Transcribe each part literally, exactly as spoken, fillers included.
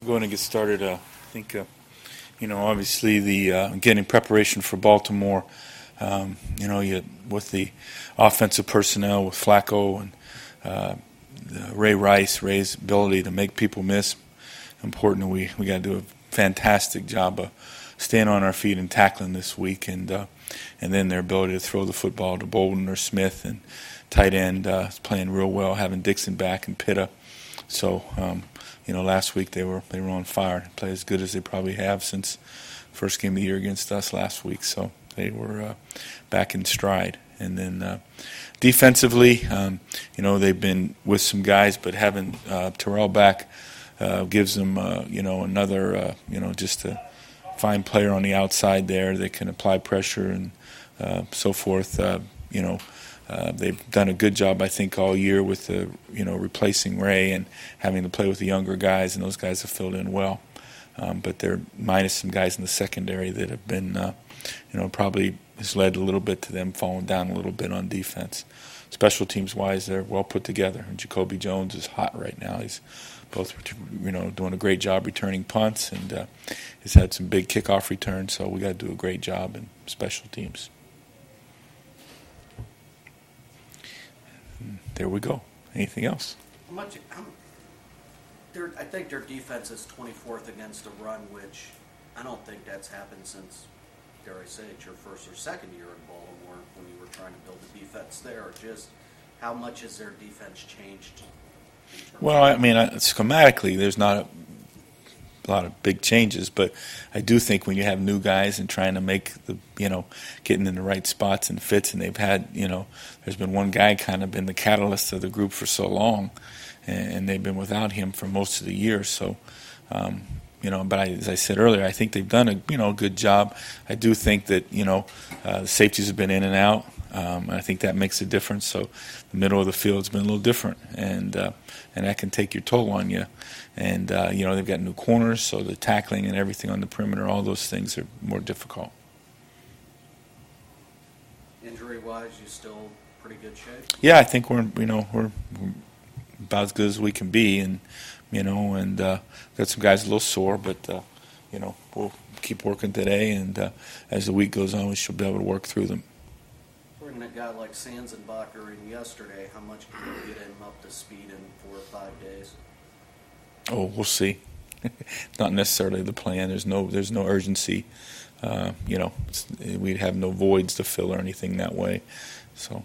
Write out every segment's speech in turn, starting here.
Going to get started. Uh, I think, uh, you know, obviously the uh, getting preparation for Baltimore. Um, you know, you with the offensive personnel with Flacco and uh, Ray Rice, Ray's ability to make people miss. Important. We we got to do a fantastic job of staying on our feet and tackling this week, and uh, and then their ability to throw the football to Bolden or Smith, and tight end uh, is playing real well, having Dixon back and Pitta. So. Um, You know, last week they were they were on fire. Played as good as they probably have since first game of the year against us last week. So they were uh, back in stride. And then uh, defensively, um, you know, they've been with some guys, but having uh, Terrell back uh, gives them, uh, you know, another, uh, you know, just a fine player on the outside there that can apply pressure and uh, so forth. Uh, you know. Uh, they've done a good job, I think, all year with the, you know, replacing Ray and having to play with the younger guys, and those guys have filled in well. Um, but they're minus some guys in the secondary that have been, uh, you know, probably has led a little bit to them falling down a little bit on defense. Special teams-wise, they're well put together. And Jacoby Jones is hot right now. He's both, you know, doing a great job returning punts, and uh, he's had some big kickoff returns. So we got to do a great job in special teams. There we go. Anything else? How much? How, I think their defense is twenty-fourth against the run, which I don't think that's happened since, dare I say, it's your first or second year in Baltimore when you were trying to build the defense there. Just how much has their defense changed? Well, I mean, schematically, there's not a, a lot of big changes, but I do think when you have new guys and trying to make the, you know, getting in the right spots and fits, and they've had, you know, there's been one guy kind of been the catalyst of the group for so long, and, and they've been without him for most of the year. So, um, you know, but I, as I said earlier, I think they've done a, you know, good job. I do think that, you know, uh, the safeties have been in and out. Um, and I think that makes a difference. So the middle of the field's been a little different, and uh, and that can take your toll on you. And uh, you know, they've got new corners, so the tackling and everything on the perimeter, all those things are more difficult. Injury-wise, you still pretty good shape? Yeah, I think we're you know we're, we're about as good as we can be, and you know, and uh, got some guys a little sore, but uh, you know, we'll keep working today, and uh, as the week goes on, we should be able to work through them. Bringing a guy like Sanzenbacher in yesterday, how much can you get him up to speed in four or five days? Oh, we'll see. Not necessarily the plan. There's no there's no urgency. Uh, you know, we'd have no voids to fill or anything that way. So.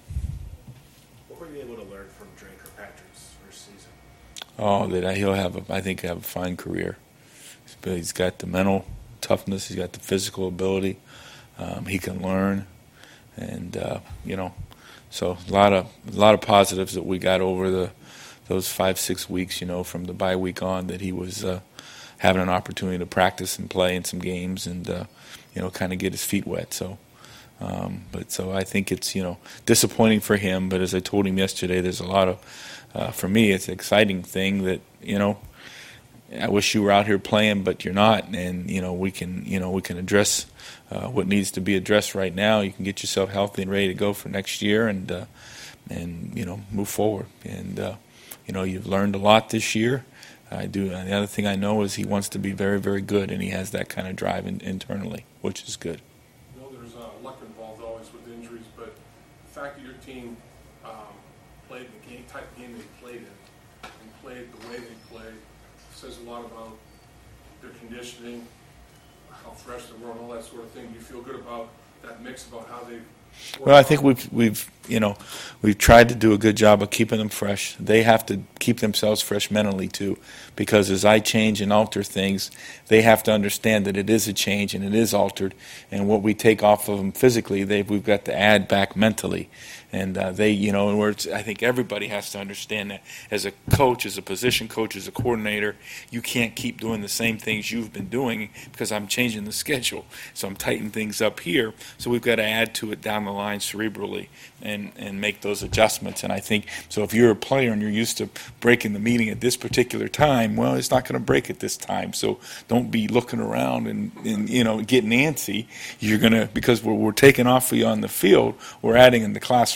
What were you able to learn from Dre Kirkpatrick's first season? Oh, that he'll have a, I think have a fine career. He's got the mental toughness. He's got the physical ability. Um, he can learn. And uh, you know, so a lot of a lot of positives that we got over the those five six weeks. You know, from the bye week on, that he was uh, having an opportunity to practice and play in some games, and uh, you know, kind of get his feet wet. So, um, but so I think it's you know disappointing for him. But as I told him yesterday, there's a lot of uh, for me, it's an exciting thing that you know. I wish you were out here playing, but you're not, and you know we can, you know, we can address uh, what needs to be addressed right now. You can get yourself healthy and ready to go for next year, and uh, and you know move forward. And uh, you know you've learned a lot this year. I do. And the other thing I know is he wants to be very, very good, and he has that kind of drive in, internally, which is good. You know, there's uh, luck involved always with injuries, but the fact that your team um, played the game, type of game they played in, and played the way they played. Says a lot about their conditioning, how fresh they were, and all that sort of thing. Do you feel good about that mix, about how they? Well, I think we've we've you know we've tried to do a good job of keeping them fresh. They have to keep themselves fresh mentally too, because as I change and alter things, they have to understand that it is a change and it is altered, and what we take off of them physically, they we've got to add back mentally. And uh, they, you know, in words, I think everybody has to understand that as a coach, as a position coach, as a coordinator, you can't keep doing the same things you've been doing because I'm changing the schedule. So I'm tightening things up here. So we've got to add to it down the line cerebrally and, and make those adjustments. And I think, so if you're a player and you're used to breaking the meeting at this particular time, well, it's not going to break at this time. So don't be looking around and, and you know, getting antsy. You're going to, because we're, we're taking off for you on the field, we're adding in the classroom.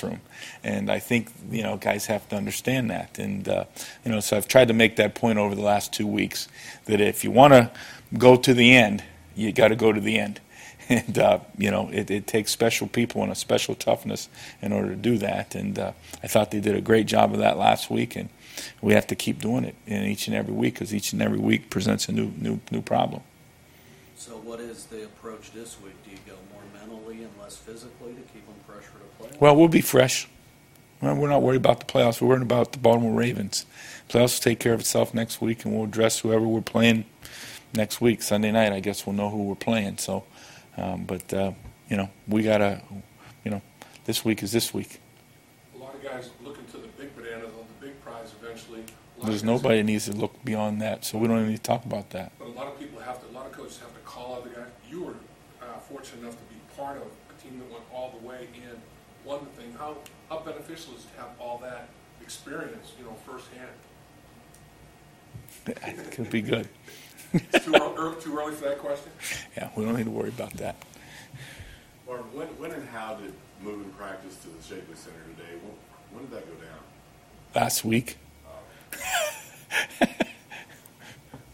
room. And I think, you know, guys have to understand that. And, uh, you know, so I've tried to make that point over the last two weeks, that if you want to go to the end, you got to go to the end. And, uh, you know, it, it takes special people and a special toughness in order to do that. And uh, I thought they did a great job of that last week, and we have to keep doing it in each and every week, because each and every week presents a new, new, new problem. So what is the approach this week? Do you go more mentally and less physically to keep them fresh for the playoffs? Well, we'll be fresh. Well, we're not worried about the playoffs. We're worried about the Baltimore Ravens. Playoffs will take care of itself next week, and we'll address whoever we're playing next week. Sunday night, I guess we'll know who we're playing. So, um, but uh, you know, we gotta, you know, this week is this week. A lot of guys looking to the big banana, the big prize eventually. There's nobody that needs to look beyond that, so we don't even need to talk about that. But a lot of people have to, a lot of coaches have to call out the guys. You were uh, fortunate enough to be part of a team that went all the way and won the thing. How how beneficial is it to have all that experience, you know, firsthand? It could be good. It's too early, too early for that question? Yeah, we don't need to worry about that. Marvin, when, when and how did moving practice to the Shapley Center today, when, when did that go down? Last week,